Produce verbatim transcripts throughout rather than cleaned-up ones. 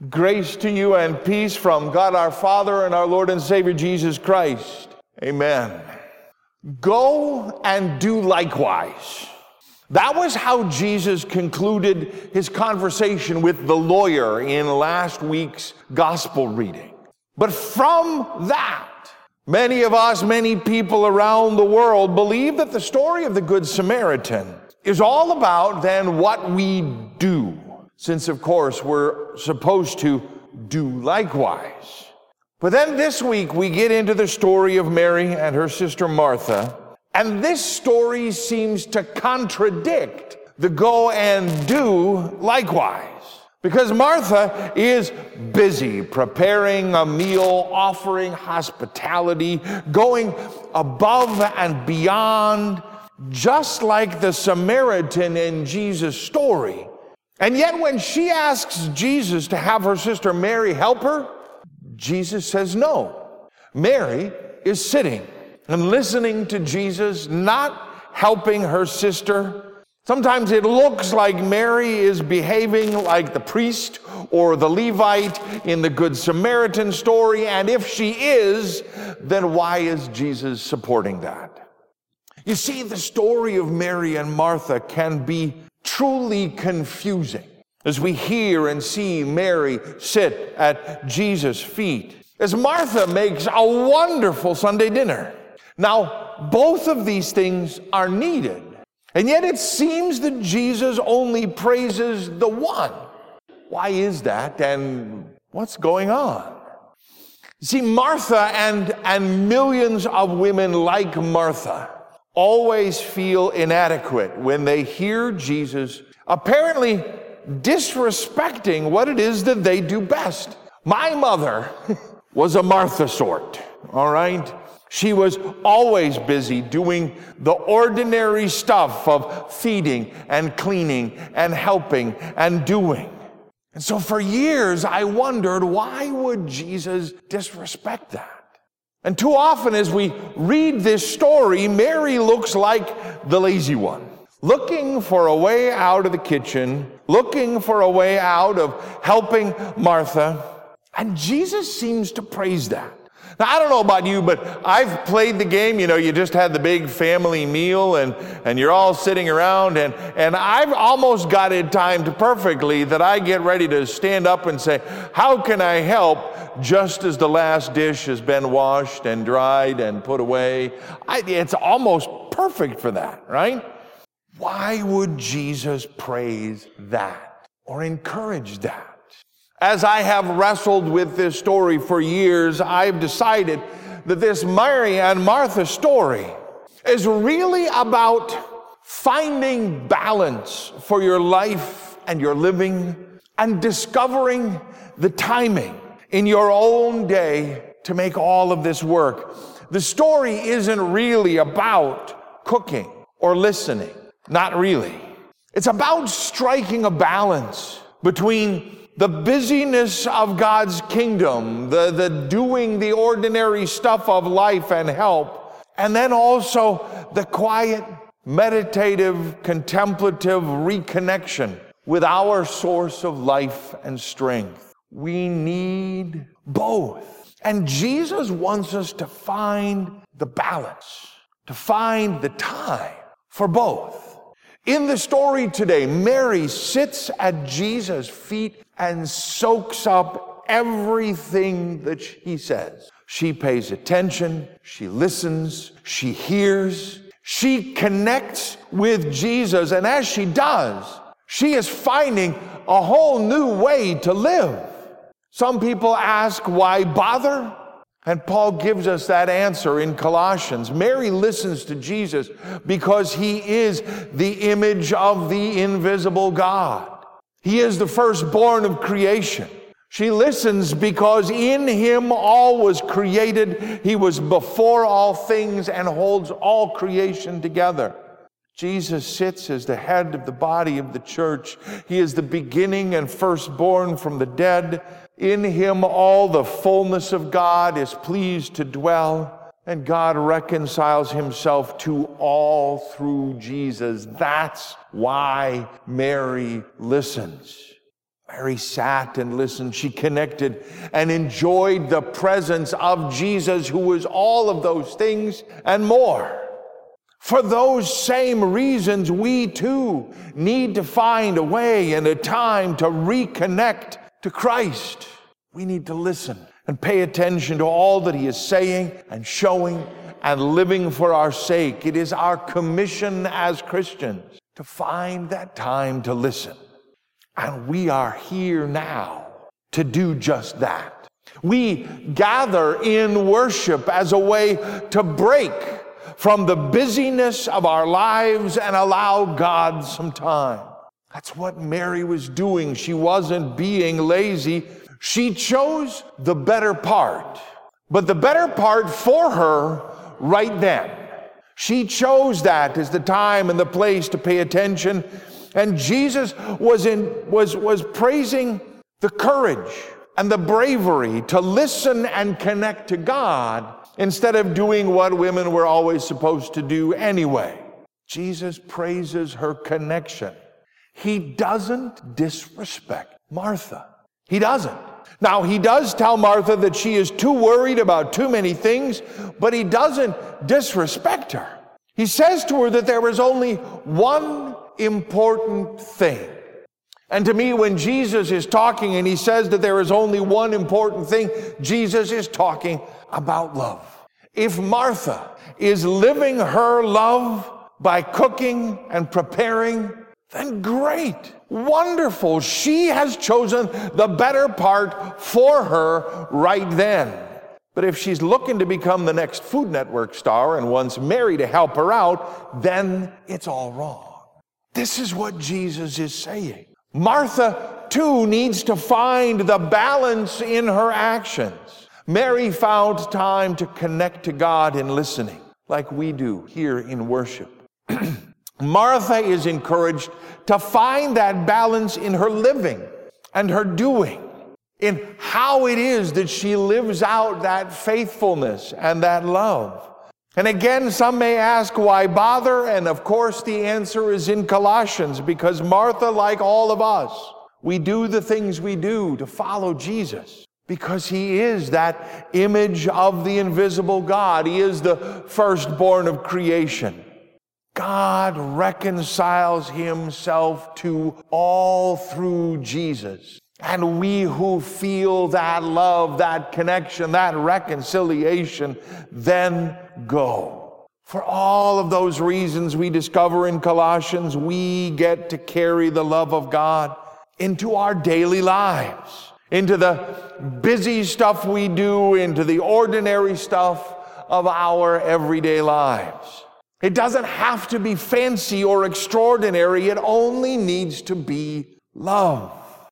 Grace to you and peace from God our Father and our Lord and Savior Jesus Christ. Amen. Go and do likewise. That was how Jesus concluded his conversation with the lawyer in last week's gospel reading. But from that, many of us, many people around the world believe that the story of the Good Samaritan is all about then what we do. Since, of course, we're supposed to do likewise. But then this week, we get into the story of Mary and her sister Martha. And this story seems to contradict the go and do likewise. Because Martha is busy preparing a meal, offering hospitality, going above and beyond, just like the Samaritan in Jesus' story. And yet when she asks Jesus to have her sister Mary help her, Jesus says no. Mary is sitting and listening to Jesus, not helping her sister. Sometimes it looks like Mary is behaving like the priest or the Levite in the Good Samaritan story, and if she is, then why is Jesus supporting that? You see, the story of Mary and Martha can be truly confusing as we hear and see Mary sit at Jesus' feet, as Martha makes a wonderful Sunday dinner. Now, both of these things are needed, and yet it seems that Jesus only praises the one. Why is that, and what's going on? See, Martha and, and millions of women like Martha always feel inadequate when they hear Jesus apparently disrespecting what it is that they do best. My mother was a Martha sort, all right? She was always busy doing the ordinary stuff of feeding and cleaning and helping and doing. And so for years I wondered, why would Jesus disrespect that? And too often as we read this story, Mary looks like the lazy one, looking for a way out of the kitchen, looking for a way out of helping Martha. And Jesus seems to praise that. Now, I don't know about you, but I've played the game. You know, you just had the big family meal and, and you're all sitting around, and, and I've almost got it timed perfectly that I get ready to stand up and say, how can I help, just as the last dish has been washed and dried and put away? I, it's almost perfect for that, right? Why would Jesus praise that or encourage that? As I have wrestled with this story for years, I've decided that this Mary and Martha story is really about finding balance for your life and your living and discovering the timing in your own day to make all of this work. The story isn't really about cooking or listening. Not really. It's about striking a balance between the busyness of God's kingdom, the, the doing the ordinary stuff of life and help, and then also the quiet, meditative, contemplative reconnection with our source of life and strength. We need both. And Jesus wants us to find the balance, to find the time for both. In the story today, Mary sits at Jesus' feet and soaks up everything that he says. She pays attention, she listens, she hears, she connects with Jesus, and as she does, she is finding a whole new way to live. Some people ask, why bother? And Paul gives us that answer in Colossians. Mary listens to Jesus because he is the image of the invisible God. He is the firstborn of creation. She listens because in him all was created. He was before all things and holds all creation together. Jesus sits as the head of the body of the church. He is the beginning and firstborn from the dead. In him all the fullness of God is pleased to dwell, and God reconciles himself to all through Jesus. That's why Mary listens. Mary sat and listened. She connected and enjoyed the presence of Jesus, who was all of those things and more. For those same reasons, we too need to find a way and a time to reconnect to Christ. We need to listen and pay attention to all that he is saying and showing and living for our sake. It is our commission as Christians to find that time to listen. And we are here now to do just that. We gather in worship as a way to break from the busyness of our lives and allow God some time. That's what Mary was doing. She wasn't being lazy. She chose the better part. But the better part for her right then. She chose that as the time and the place to pay attention. And Jesus was in was was praising the courage and the bravery to listen and connect to God instead of doing what women were always supposed to do anyway. Jesus praises her connection. He doesn't disrespect Martha. He doesn't. Now, he does tell Martha that she is too worried about too many things, but he doesn't disrespect her. He says to her that there is only one important thing. And to me, when Jesus is talking and he says that there is only one important thing, Jesus is talking about love. If Martha is living her love by cooking and preparing, then great, wonderful. She has chosen the better part for her right then. But if she's looking to become the next Food Network star and wants Mary to help her out, then it's all wrong. This is what Jesus is saying. Martha, too, needs to find the balance in her actions. Mary found time to connect to God in listening, like we do here in worship. Martha is encouraged to find that balance in her living and her doing, in how it is that she lives out that faithfulness and that love. And again, some may ask, why bother? And of course, the answer is in Colossians, because Martha, like all of us, we do the things we do to follow Jesus, because he is that image of the invisible God. He is the firstborn of creation. God reconciles himself to all through Jesus. And we who feel that love, that connection, that reconciliation, then go. For all of those reasons we discover in Colossians, we get to carry the love of God into our daily lives, into the busy stuff we do, into the ordinary stuff of our everyday lives. It doesn't have to be fancy or extraordinary. It only needs to be love.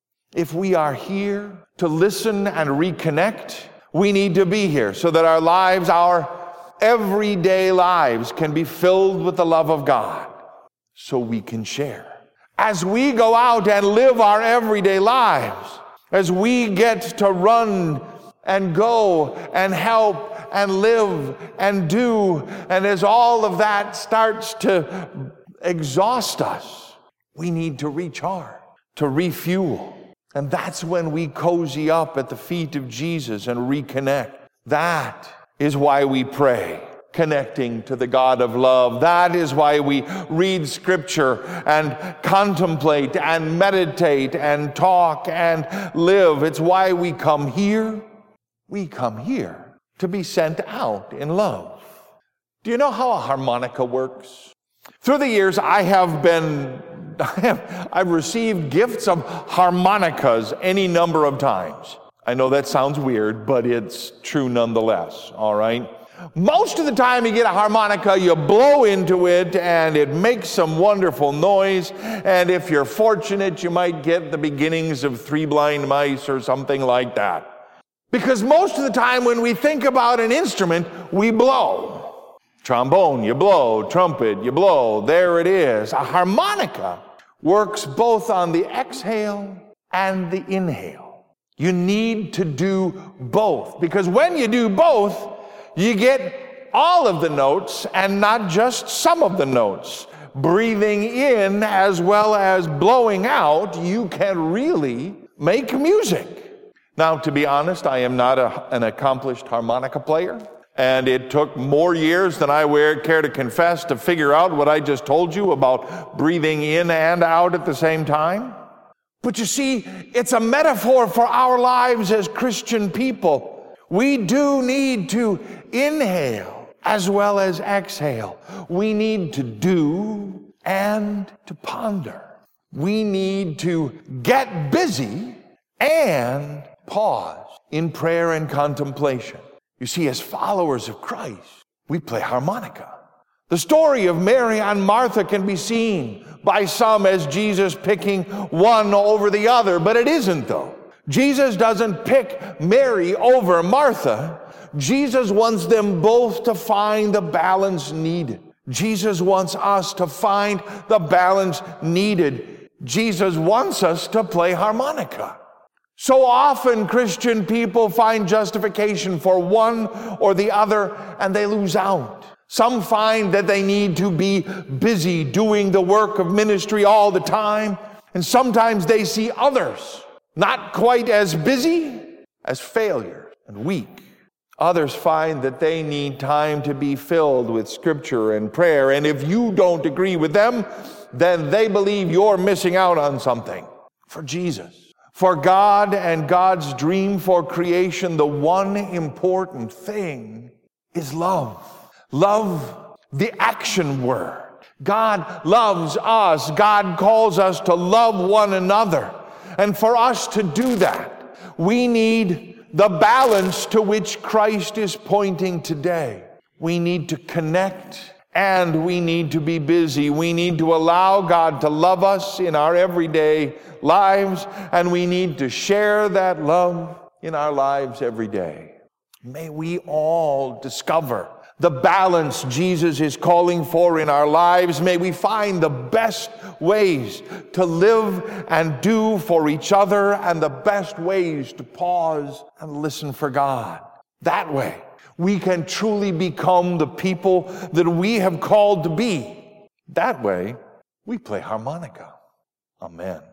If we are here to listen and reconnect, we need to be here so that our lives, our everyday lives, can be filled with the love of God so we can share. As we go out and live our everyday lives, as we get to run and go and help and live and do, and as all of that starts to exhaust us, we need to recharge, to refuel. And that's when we cozy up at the feet of Jesus and reconnect. That is why we pray, connecting to the God of love. That is why we read Scripture and contemplate and meditate and talk and live. It's why we come here. We come here to be sent out in love. Do you know how a harmonica works? Through the years, I have been, I have, I've received gifts of harmonicas any number of times. I know that sounds weird, but it's true nonetheless, all right? Most of the time you get a harmonica, you blow into it and it makes some wonderful noise. And if you're fortunate, you might get the beginnings of Three Blind Mice or something like that. Because most of the time when we think about an instrument, we blow. Trombone, you blow. Trumpet, you blow. There it is. A harmonica works both on the exhale and the inhale. You need to do both, because when you do both, you get all of the notes and not just some of the notes. Breathing in as well as blowing out, you can really make music. Now, to be honest, I am not a, an accomplished harmonica player, and it took more years than I care to confess to figure out what I just told you about breathing in and out at the same time. But you see, it's a metaphor for our lives as Christian people. We do need to inhale as well as exhale. We need to do and to ponder. We need to get busy and pause in prayer and contemplation. You see, as followers of Christ, we play harmonica. The story of Mary and Martha can be seen by some as Jesus picking one over the other, but it isn't though. Jesus doesn't pick Mary over Martha. Jesus wants them both to find the balance needed. Jesus wants us to find the balance needed. Jesus wants us to play harmonica. So often Christian people find justification for one or the other and they lose out. Some find that they need to be busy doing the work of ministry all the time, and sometimes they see others not quite as busy as failures and weak. Others find that they need time to be filled with scripture and prayer, and if you don't agree with them, then they believe you're missing out on something. For Jesus, for God and God's dream for creation, the one important thing is love. Love, the action word. God loves us. God calls us to love one another. And for us to do that, we need the balance to which Christ is pointing today. We need to connect and we need to be busy. We need to allow God to love us in our everyday lives, and we need to share that love in our lives every day. May we all discover the balance Jesus is calling for in our lives. May we find the best ways to live and do for each other and the best ways to pause and listen for God. That way, we can truly become the people that we have called to be. That way, we play harmonica. Amen.